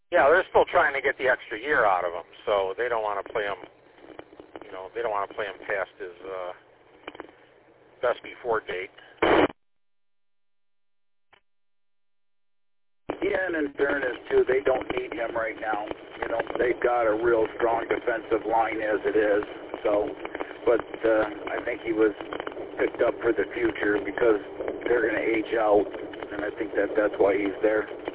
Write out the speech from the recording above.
Yeah, they're still trying to get the extra year out of him, so they don't want to play him. You know, they don't want to play him past his best before date. Yeah, and in fairness, too, they don't need him right now. You know, they've got a real strong defensive line as it is. So, but I think he was picked up for the future because they're going to age out, and I think that's why he's there.